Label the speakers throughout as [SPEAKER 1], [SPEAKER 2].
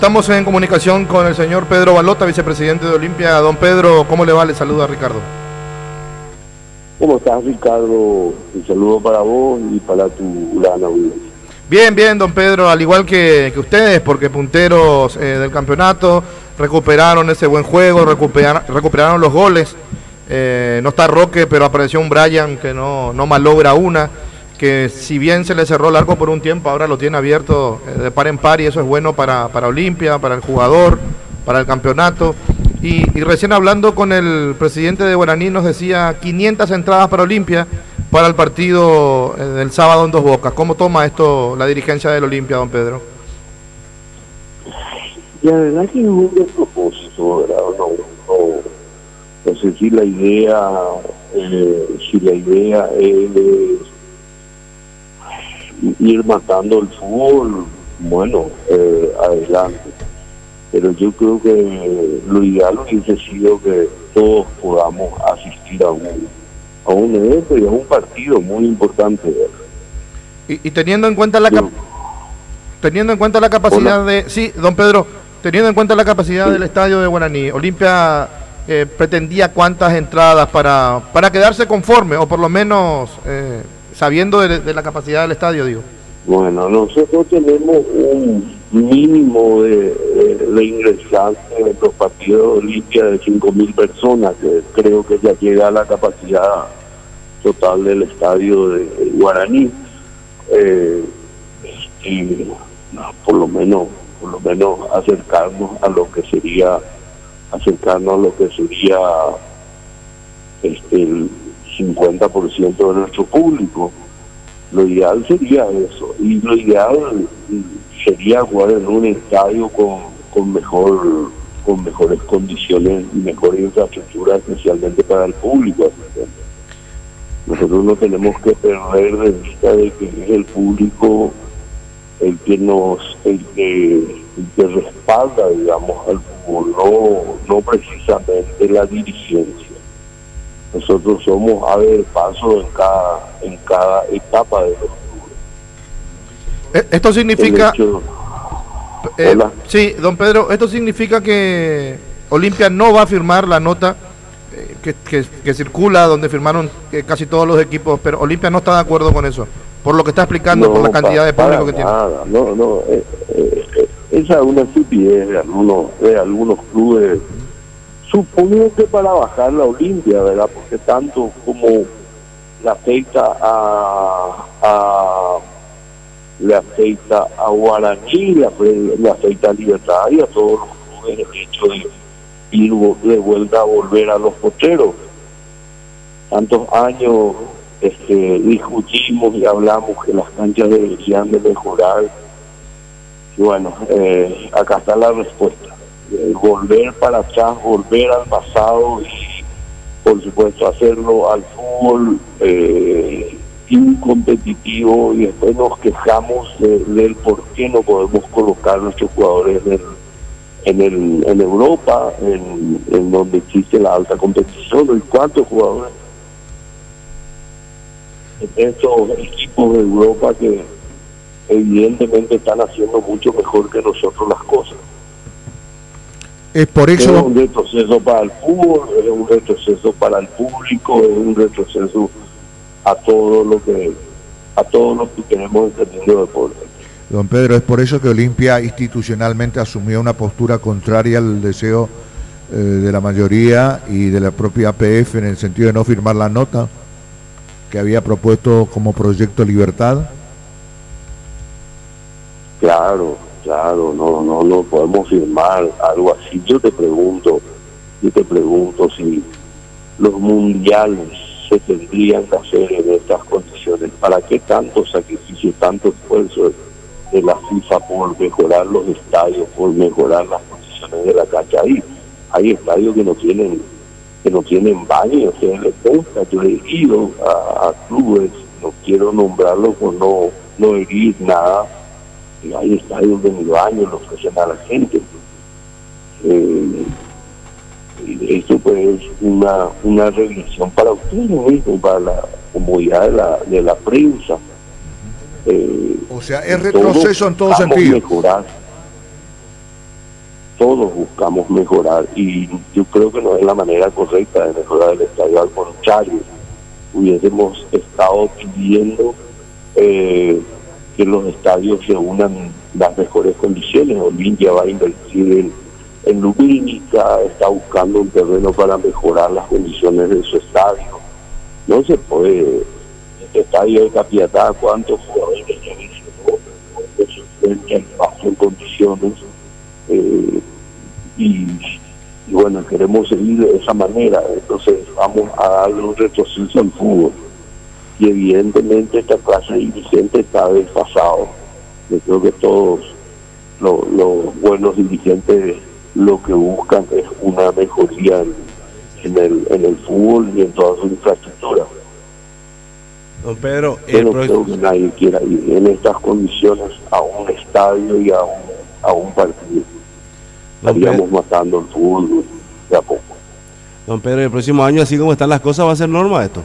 [SPEAKER 1] Estamos en comunicación con el señor Pedro Balota, vicepresidente de Olimpia. Don Pedro, ¿cómo le va? Le saluda Ricardo.
[SPEAKER 2] ¿Cómo estás, Ricardo? Un saludo para vos y para tu gran audiencia.
[SPEAKER 1] Bien, bien, don Pedro, al igual que ustedes, porque punteros del campeonato recuperaron ese buen juego, recuperaron los goles. No está Roque, pero apareció un Brian que no malogra una, que si bien se le cerró el arco por un tiempo, ahora lo tiene abierto de par en par, y eso es bueno para Olimpia, para el jugador, para el campeonato. Y recién hablando con el presidente de Guaraní nos decía 500 entradas para Olimpia para el partido del sábado en Dos Bocas. ¿Cómo toma esto la dirigencia del Olimpia, don Pedro?
[SPEAKER 2] La verdad que es un despropósito, ¿verdad? No sé si la idea es ir matando el fútbol, bueno, adelante. Pero yo creo que lo ideal hubiese sido que todos podamos asistir a un evento y a un partido muy importante, ¿verdad?
[SPEAKER 1] Y teniendo en cuenta la capacidad de... Sí, don Pedro, teniendo en cuenta la capacidad del estadio de Guaraní, Olimpia pretendía cuántas entradas para quedarse conforme, o por lo menos sabiendo de la capacidad del estadio, digo.
[SPEAKER 2] Bueno, nosotros tenemos un mínimo de ingresantes en los partidos de Olimpia de 5.000 personas, que creo que ya llega a la capacidad total del estadio de Guaraní. Y por lo menos acercarnos a lo que sería el 50% de nuestro público. Lo ideal sería eso, y lo ideal sería jugar en un estadio con mejores condiciones y mejor infraestructura, especialmente para el público asistente. Nosotros no tenemos que perder de vista de que es el público el que respalda, digamos, al fútbol, no precisamente la dirigencia. Nosotros somos ave de paso en cada etapa de los clubes.
[SPEAKER 1] Esto significa... sí, don Pedro, esto significa que Olimpia no va a firmar la nota que circula, donde firmaron casi todos los equipos, pero Olimpia no está de acuerdo con eso, por lo que está explicando, por la cantidad de público que tiene.
[SPEAKER 2] Esa es una estupidez de algunos clubes. Supongo que para bajar la Olimpia, ¿verdad? Porque tanto como le afecta a Guaraní, le afecta a Libertad y a todos los clubes el hecho de ir de vuelta a volver a los potreros. Tantos años discutimos y hablamos que las canchas deberían de mejorar. Y bueno, acá está la respuesta. Volver para atrás, volver al pasado y por supuesto hacerlo al fútbol incompetitivo, y después nos quejamos del por qué no podemos colocar a nuestros jugadores en Europa, en donde existe la alta competición. ¿Y cuántos jugadores en estos equipos de Europa que evidentemente están haciendo mucho mejor que nosotros las cosas?
[SPEAKER 1] Es por eso...
[SPEAKER 2] Es un retroceso para el fútbol, es un retroceso para el público, es un retroceso a todo lo que queremos entendiendo de deporte.
[SPEAKER 3] Don Pedro, es por eso que Olimpia institucionalmente asumió una postura contraria al deseo de la mayoría y de la propia APF, en el sentido de no firmar la nota que había propuesto como Proyecto Libertad.
[SPEAKER 2] Claro, no podemos firmar algo así. Yo te pregunto si los mundiales se tendrían que hacer en estas condiciones. ¿Para qué tanto sacrificio, tanto esfuerzo de la FIFA por mejorar los estadios, por mejorar las condiciones de la cancha? Hay estadios que no tienen baño, que les gusta. Yo he ido a clubes, no quiero nombrarlos por no herir nada. Hay estadios de mi baño, lo ofrecen a la gente. Esto pues es una regresión para ustedes mismos, para la comodidad de la prensa.
[SPEAKER 3] O sea, es retroceso en todo sentido.
[SPEAKER 2] Mejorar. todos buscamos mejorar y yo creo que no es la manera correcta de mejorar el estadio, al contrario, hubiésemos estado pidiendo que los estadios reúnan las mejores condiciones. Olimpia va a invertir en lumínica, está buscando un terreno para mejorar las condiciones de su estadio. No se puede, este estadio de Capiatá, ¿cuántos jugadores ya mencionó? Bajo en condiciones, y bueno, queremos seguir de esa manera, entonces vamos a darle un retroceso al fútbol. Y evidentemente esta clase dirigente está desfasado. Yo creo que todos los buenos dirigentes lo que buscan es una mejoría en el fútbol y en toda su infraestructura.
[SPEAKER 4] Don Pedro,
[SPEAKER 2] yo no creo que nadie quiera ir en estas condiciones a un estadio y a un partido. Estaríamos matando el fútbol de a poco.
[SPEAKER 4] Don Pedro, el próximo año, así como están las cosas, ¿va a ser norma esto?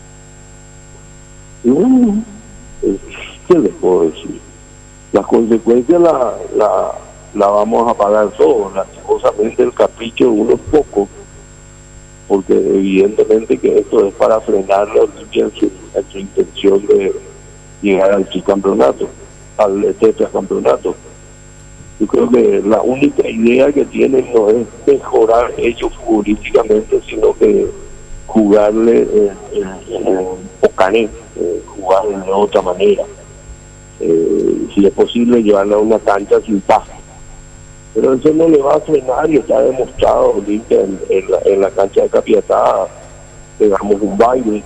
[SPEAKER 2] Y bueno, ¿qué les puedo decir? Las consecuencias la vamos a pagar todos, lastimosamente el capricho de unos pocos, porque evidentemente que esto es para frenar la Olimpia en su intención de llegar al tricampeonato, al tetracampeonato. Yo creo que la única idea que tienen no es mejorar ellos futbolísticamente, sino que jugarle en Ocané, jugarle de otra manera. Si es posible llevarle a una cancha sin pasto. Pero eso no le va a frenar y está demostrado. Olimpia en la cancha de Capiatá pegamos un baile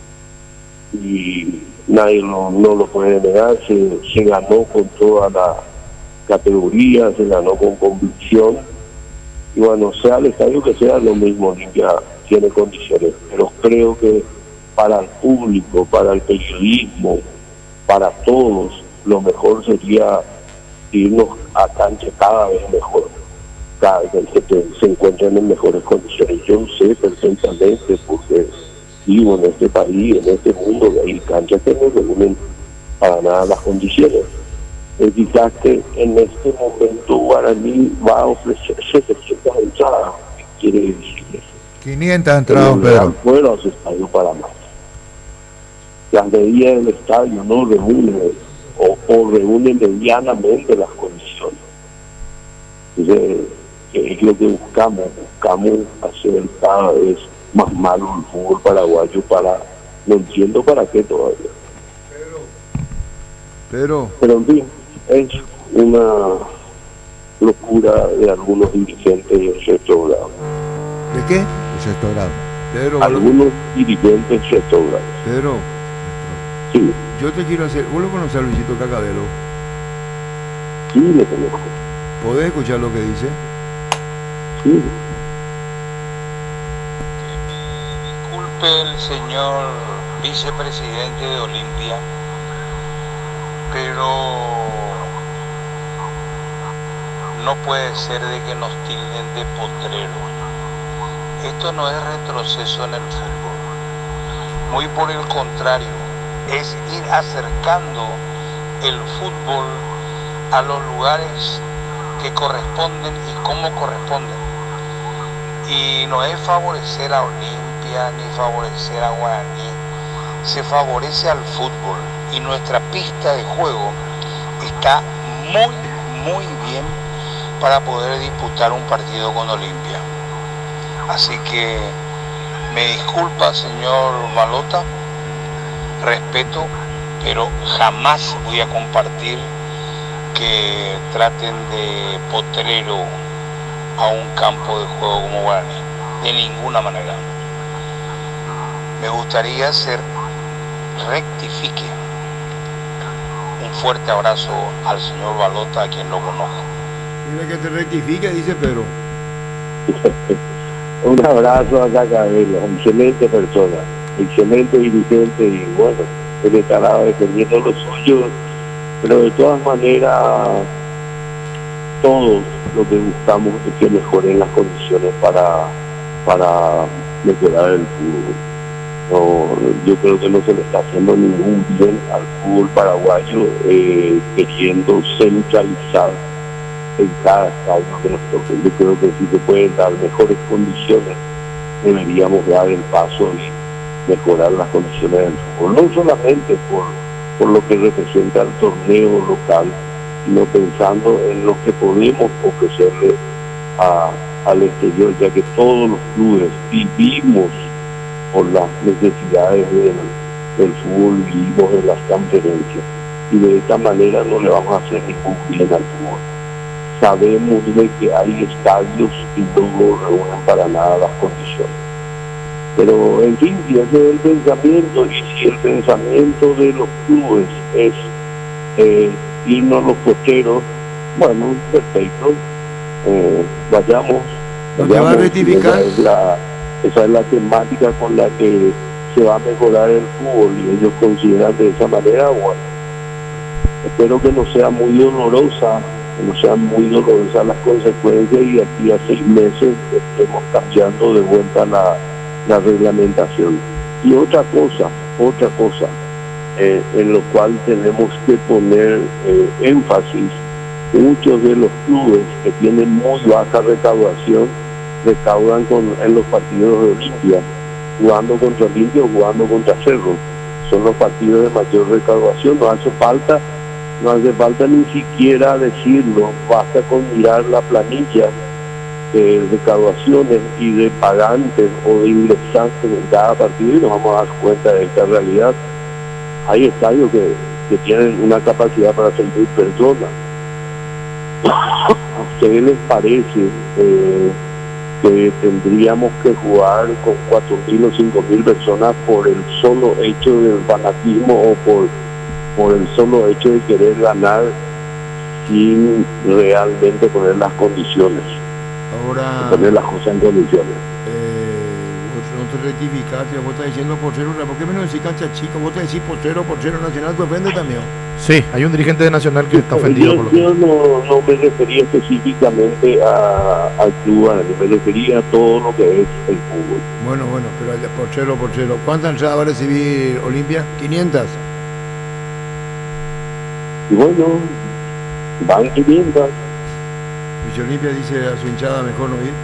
[SPEAKER 2] y nadie no lo puede negar. Se ganó con toda la categoría, se ganó con convicción. Y bueno, sea el estadio que sea, lo mismo, Olimpia tiene condiciones. Pero creo que para el público, para el periodismo, para todos, lo mejor sería irnos a cancha cada vez mejor, cada vez que se encuentren en mejores condiciones. Yo sé perfectamente, porque vivo en este país, en este mundo, que hay canchas que no reúnen para nada las condiciones. Quizás que en este momento Guaraní va a ofrecer 700 entradas. ¿Qué quiere decir eso?
[SPEAKER 3] 500 entradas, Pedro.
[SPEAKER 2] Fuera a su estadio para más. Las medidas del estadio no reúnen o reúnen medianamente las condiciones. Entonces, ¿qué es lo que buscamos? Buscamos hacer cada vez más malo el fútbol paraguayo no entiendo para qué todavía.
[SPEAKER 3] Pero
[SPEAKER 2] en fin, es una locura de algunos dirigentes retrogrados.
[SPEAKER 3] ¿de qué? Retrogrado. Pedro,
[SPEAKER 2] Algunos dirigentes retrogrados.
[SPEAKER 3] Pedro,
[SPEAKER 2] Sí,
[SPEAKER 3] yo te quiero hacer. ¿Vos lo conocés a Luisito Cacabelo?
[SPEAKER 2] sí le conozco.
[SPEAKER 3] ¿Podés escuchar lo que dice?
[SPEAKER 2] Sí.
[SPEAKER 5] Disculpe el señor vicepresidente de Olimpia, pero no puede ser de que nos tilden de potrero. Esto no es retroceso en el fútbol, muy por el contrario, es ir acercando el fútbol a los lugares que corresponden y cómo corresponden. Y no es favorecer a Olimpia ni favorecer a Guaraní, se favorece al fútbol y nuestra pista de juego está muy bien para poder disputar un partido con Olimpia. Así que me disculpa, señor Balota, respeto, pero jamás voy a compartir que traten de potrero a un campo de juego como Guaraní, de ninguna manera. Me gustaría rectifique. Un fuerte abrazo al señor Balota, a quien lo conozco.
[SPEAKER 3] Mira que te rectifique, dice Pedro.
[SPEAKER 2] Un abrazo a Cacabelo, excelente persona, excelente dirigente y bueno, él estará defendiendo lo suyo, pero de todas maneras todos lo que buscamos es que mejoren las condiciones para mejorar el fútbol. No, yo creo que no se le está haciendo ningún bien al fútbol paraguayo queriendo centralizar en cada estadio que nos toque. Yo creo que si se pueden dar mejores condiciones, deberíamos dar el paso y mejorar las condiciones del fútbol, no solamente por lo que representa el torneo local, sino pensando en lo que podemos ofrecerle al exterior, ya que todos los clubes vivimos por las necesidades del fútbol, vivimos en las transferencias, y de esta manera no le vamos a hacer ningún bien al fútbol. Sabemos de que hay estadios y no reúnen para nada las condiciones. Pero en fin, si ese es el pensamiento, y si el pensamiento de los clubes es irnos a los cocheros, bueno, perfecto, vayamos.
[SPEAKER 6] ¿No te va a rectificar?
[SPEAKER 2] Esa es la temática con la que se va a mejorar el fútbol, y ellos consideran de esa manera. Bueno, espero que no sea muy dolorosa, las consecuencias, y aquí a 6 meses estemos cambiando de vuelta la reglamentación. Y otra cosa en lo cual tenemos que poner énfasis: muchos de los clubes que tienen muy baja recaudación recaudan en los partidos de Olimpia, jugando contra Olimpia o jugando contra Cerro. Son los partidos de mayor recaudación. No hace falta ni siquiera decirlo, basta con mirar la planilla de recaudaciones y de pagantes o de ingresantes en cada partido, y nos vamos a dar cuenta de esta realidad. Hay estadios que tienen una capacidad para 6.000 personas. ¿A ustedes les parece que tendríamos que jugar con 4.000 o 5.000 personas por el solo hecho del fanatismo, o por el solo hecho de querer ganar sin realmente poner las condiciones?
[SPEAKER 6] Ahora,
[SPEAKER 2] poner las cosas en condiciones.
[SPEAKER 6] vos no te rectificaste, vos estás diciendo portero, ¿por qué me no decís cancha chica? Vos te decís portero nacional, ¿te ofende también?
[SPEAKER 1] Sí, hay un dirigente de Nacional que está ofendido por lo que...
[SPEAKER 2] Yo no me refería específicamente al club, me refería a todo lo que es el fútbol.
[SPEAKER 6] Bueno, pero el portero, ¿cuántas entradas va a recibir Olimpia? 500.
[SPEAKER 2] Y bueno, van 500.
[SPEAKER 6] Y Olimpia dice a su hinchada mejor no ir.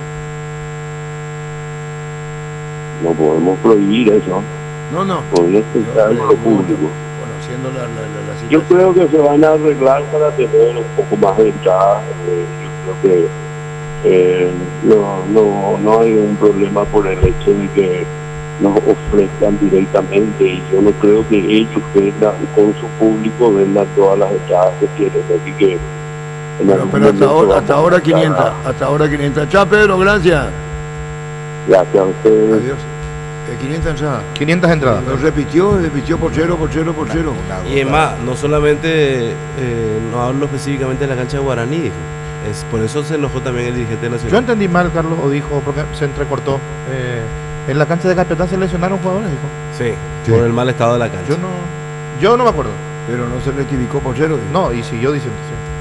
[SPEAKER 2] No podemos prohibir eso.
[SPEAKER 6] No.
[SPEAKER 2] Podemos pensar en lo público.
[SPEAKER 6] Bueno, haciendo la situación.
[SPEAKER 2] Yo creo que se van a arreglar para tener un poco más de entrada. Yo creo que no hay un problema por el hecho de que nos ofrezcan directamente, y yo no creo que ellos vendan con su público, vendan todas las entradas que tienen, así que
[SPEAKER 6] pero hasta ahora 500, Chao Pedro, gracias.
[SPEAKER 2] Gracias a ustedes.
[SPEAKER 6] Adiós. 500 entradas.
[SPEAKER 1] 500 entradas.
[SPEAKER 6] Lo repitió portero.
[SPEAKER 4] Y es más, no solamente, no hablo específicamente de la cancha de Guaraní, dijo. Es por eso se enojó también el dirigente nacional.
[SPEAKER 1] Yo entendí mal, Carlos, o dijo, porque se entrecortó. En la cancha de Capiatá se lesionaron jugadores, dijo.
[SPEAKER 4] Sí, por el mal estado de la cancha.
[SPEAKER 1] Yo no me acuerdo.
[SPEAKER 6] Pero no se rectificó portero.
[SPEAKER 1] No, y siguió diciendo, sí.